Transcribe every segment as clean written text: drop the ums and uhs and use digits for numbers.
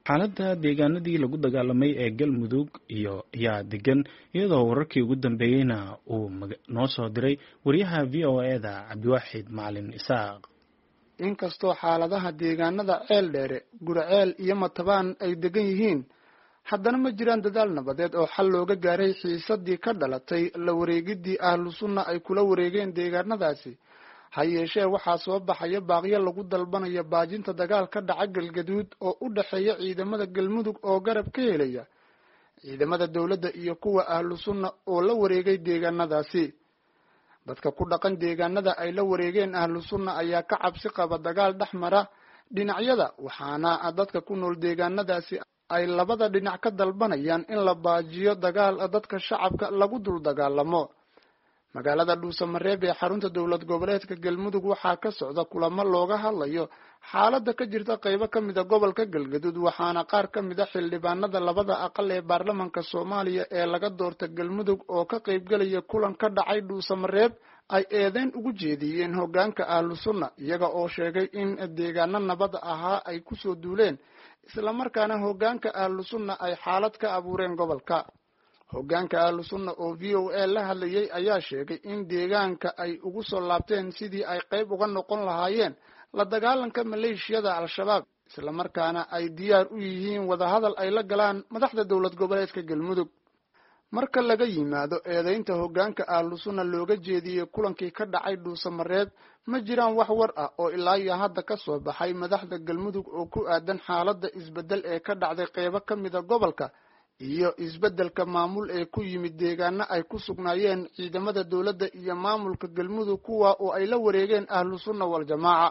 xaaladda deegaanadii lagu dagaalamay ee Galmudug ayaa degan iyadoo wararkii ugu dambeeyayna uu noo soo diray wariyaha VOA-da Cabdiwaaxid Macalin Isaaq. inkastoo xaaladaha deegaanada ceel dheere gurceel iyo matabaan ay degan yihiin haddana ma jiraan dadaal nabadeed oo xal looga gaaray xiisadii ka dhalatay la wareegidii ahlu sunna ay kula wareegeen deegaanadaasi. ha yeeshee waxaa soo baxaya baaqyo lagu dalbanayo baajinta dagaal ka dhaca Galgaduud oo u dhaxeeya ciidamada Galmudug oo garab ka helaya ciidamada dawladda iyo kuwa ahlu sunna oo la wareegay deegaanadaasi. dadka ku dhaqan deegaanada ay la wareegeen ahlu sunna ayaa ka cabsi qaba dagaal dhexmara dhinacyada, waxaana dadka ku nool deegaanadaasi ay labada dhinac ka dalbanayaan in la baajiyo dagaal dadka shacabka lagu dul dagaalamo. magaalada Dhuusamareeb ee xarunta dawlad goboleedka Galmudug waxaa ka socda kulamo looga hadlayo xaaladda ka jirta qaybo ka mid ah gobolka Galgaduud, waxaana qaar ka mid ah xildhibaanada labada aqal ee baarlamaanka Soomaaliya ee laga doorta Galmudug oo ka qaybgalaya kulan ka dhacay Dhuusamareeb ay eedeyn ugu jeediyeen hoggaanka ahlu sunna, iyaga oo sheegay in deegaano nabad ahaa ay ku soo duuleen isla markaana hoggaanka ahlu sunna ay xaalad ka abuureen gobolka. hoggaanka ahlu sunna oo VOA la hadlayay ayaa sheegay in deegaanka ay ugu soo laabteen sidii ay qayb uga noqon lahaayeen la dagaalanka maleeshiyada al-shabaab, isla markaana ay diyaar u yihiin wadahadal ay la galaan madaxda dawlad goboleedka Galmudug. marka laga yimaado eedeynta hoggaanka ahlu sunna looga jeediyey kulankii ka dhacay Dhuusamareeb, ma jiraan wax war ah oo ilaa iyo hadda ka soo baxay madaxda Galmudug oo ku aadan xaaladda isbedel ee ka dhacday qaybo ka mid ah gobolka iyo isbedelka maamul ee ku yimid deegaano ay ku sugnaayeen ciidamada dawladda iyo maamulka Galmudug kuwa oo ay la wareegeen ahlu sunna wal jamaaca.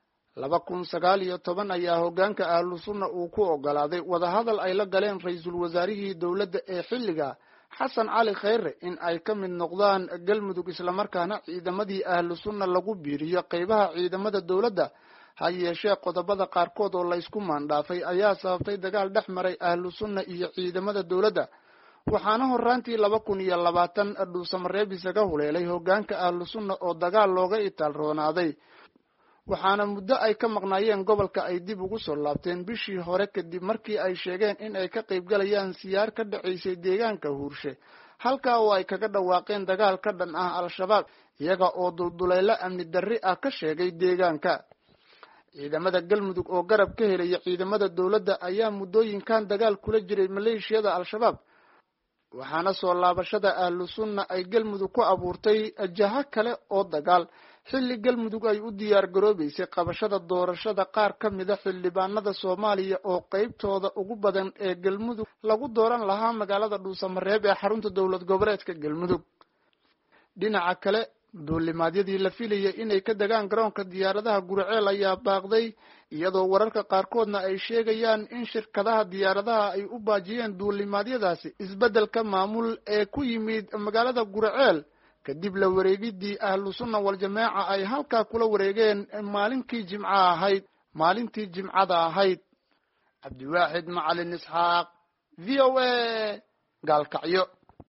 2019 ayaa hoggaanka ahlu sunna uu ku ogolaaday wadahadal ay la galeen ra'iisul wasaarihii dawladda ee xilliga Xasan Cali Khayre in ay ka mid noqdaan Galmudug, isla markaana ciidamadii ahlu sunna lagu biiriyo qaybaha ciidamada dawladda. ha yeeshee qodobada qaarkood oo la isku maandhaafay ayaa sababtay dagaal dhex maray ahlu sunna iyo ciidamada dawladda, waxaana horraantii 2020 Dhuusamareeb isaga huleelay hoggaanka ahlu sunna oo dagaal looga itaal roonaaday, waxaana muddo ay ka maqnaayeen gobolka ay dib ugu soo laabteen bishii hore kadib markii ay sheegeen in ay ka qaybgalayaan siyaar ka dhacaysay deegaanka Huurshe, halkaa oo ay kaga dhawaaqeen dagaal ka dhan ah al-shabaab, iyaga oo dulduleelo amni darri ah ka sheegay deegaanka. ciidamada Galmudug oo garab ka helaya ciidamada dawladda ayaa muddooyinkan dagaal kula jiray maleeshiyada al-shabaab, waxaana soo laabashada ahlu sunna ay Galmudug ku abuurtay jaha kale oo dagaal xilli Galmudug ay u diyaar garoobaysay qabashada doorashada qaar ka mid ah xildhibaanada Soomaaliya oo qaybtooda ugu badan ee Galmudug lagu dooran lahaa magaalada Dhuusamareeb ee xarunta dawlad goboleedka Galmudug. dhinaca kale, duulimaadyadii la filayay inay ka degaan garoonka diyaaradaha Gurceel ayaa baaqday, iyadoo wararka qaarkoodna ay sheegayaan in shirkadaha diyaaradaha ay u baajiyeen duulimaadyadaasi isbedelka maamul ee ku yimid magaalada Gurceel kadib la wareegidii ahlu sunna wal jamaaca ay halkaa kula wareegeen maalintii jimcada ahayd. Cabdiwaaxid Macalin Isaaq, VOA, Gaalkacyo.